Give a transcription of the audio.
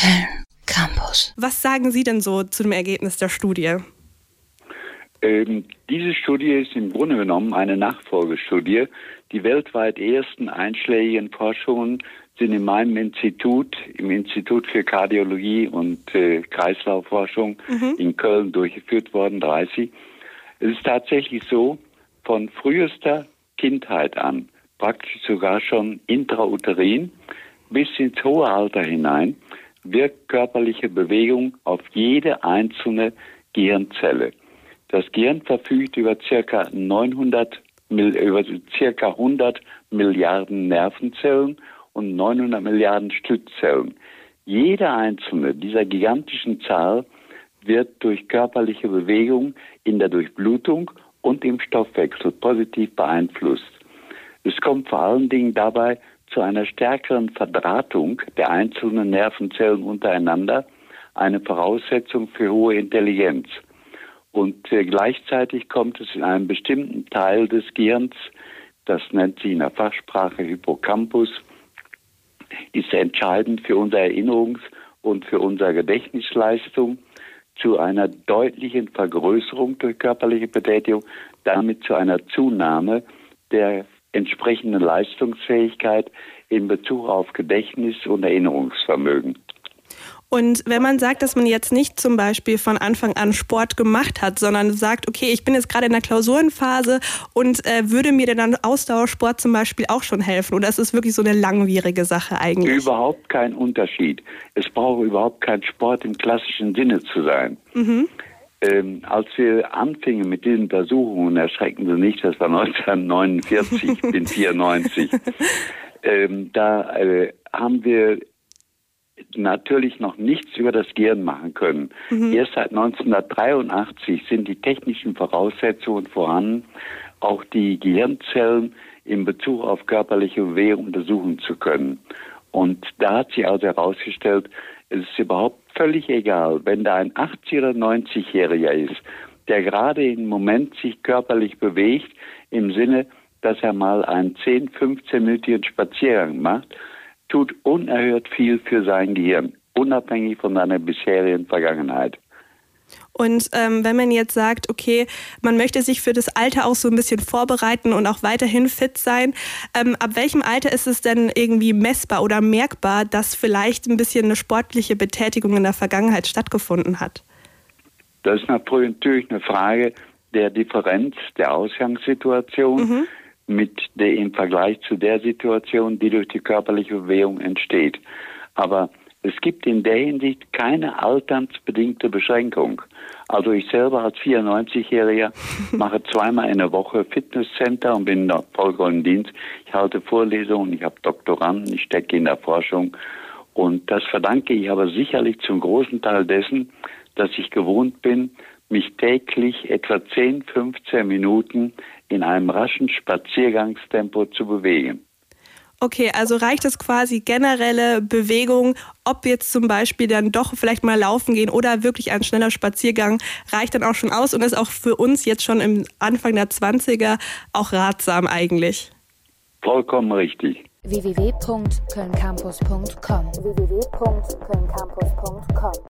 Köln Campus. Was sagen Sie denn so zu dem Ergebnis der Studie? Diese Studie ist im Grunde genommen eine Nachfolgestudie. Die weltweit ersten einschlägigen Forschungen sind in meinem Institut, im Institut für Kardiologie und Kreislaufforschung in Köln durchgeführt worden, 30. Es ist tatsächlich so, von frühester Kindheit an, praktisch sogar schon intrauterin, bis ins hohe Alter hinein, wirkt körperliche Bewegung auf jede einzelne Gehirnzelle. Das Gehirn verfügt über circa 100 Milliarden Nervenzellen und 900 Milliarden Stützzellen. Jede einzelne dieser gigantischen Zahl wird durch körperliche Bewegung in der Durchblutung und im Stoffwechsel positiv beeinflusst. Es kommt vor allen Dingen dabei zu einer stärkeren Verdrahtung der einzelnen Nervenzellen untereinander, eine Voraussetzung für hohe Intelligenz. Und gleichzeitig kommt es in einem bestimmten Teil des Gehirns, das nennt sich in der Fachsprache Hippocampus, ist entscheidend für unsere Erinnerungs- und für unsere Gedächtnisleistung, zu einer deutlichen Vergrößerung durch körperliche Betätigung, damit zu einer Zunahme der entsprechenden Leistungsfähigkeit in Bezug auf Gedächtnis und Erinnerungsvermögen. Und wenn man sagt, dass man jetzt nicht zum Beispiel von Anfang an Sport gemacht hat, sondern sagt, okay, ich bin jetzt gerade in der Klausurenphase und würde mir denn dann Ausdauersport zum Beispiel auch schon helfen? Oder ist es wirklich so eine langwierige Sache eigentlich? Überhaupt kein Unterschied. Es braucht überhaupt kein Sport im klassischen Sinne zu sein. Als wir anfingen mit diesen Untersuchungen, erschrecken Sie nicht, das war 1949, ich bin 94, da haben wir natürlich noch nichts über das Gehirn machen können. Erst seit 1983 sind die technischen Voraussetzungen vorhanden, auch die Gehirnzellen in Bezug auf körperliche Bewegung untersuchen zu können. Und da hat sich also herausgestellt, es ist überhaupt völlig egal, wenn da ein 80- oder 90-Jähriger ist, der gerade im Moment sich körperlich bewegt, im Sinne, dass er mal einen 10-, 15-minütigen Spaziergang macht, tut unerhört viel für sein Gehirn, unabhängig von seiner bisherigen Vergangenheit. Und wenn man jetzt sagt, okay, man möchte sich für das Alter auch so ein bisschen vorbereiten und auch weiterhin fit sein, ab welchem Alter ist es denn irgendwie messbar oder merkbar, dass vielleicht ein bisschen eine sportliche Betätigung in der Vergangenheit stattgefunden hat? Das ist natürlich eine Frage der Differenz der Ausgangssituation im Vergleich zu der Situation, die durch die körperliche Bewegung entsteht. Aber es gibt in der Hinsicht keine alternsbedingte Beschränkung. Also ich selber als 94-Jähriger mache zweimal in der Woche Fitnesscenter und bin noch vollkommen im Dienst. Ich halte Vorlesungen, ich habe Doktoranden, ich stecke in der Forschung. Und das verdanke ich aber sicherlich zum großen Teil dessen, dass ich gewohnt bin, mich täglich etwa 10, 15 Minuten in einem raschen Spaziergangstempo zu bewegen. Okay, also reicht es quasi generelle Bewegung, ob jetzt zum Beispiel dann doch vielleicht mal laufen gehen oder wirklich ein schneller Spaziergang, reicht dann auch schon aus und ist auch für uns jetzt schon im Anfang der 20er auch ratsam eigentlich. Vollkommen richtig. www.kölncampus.com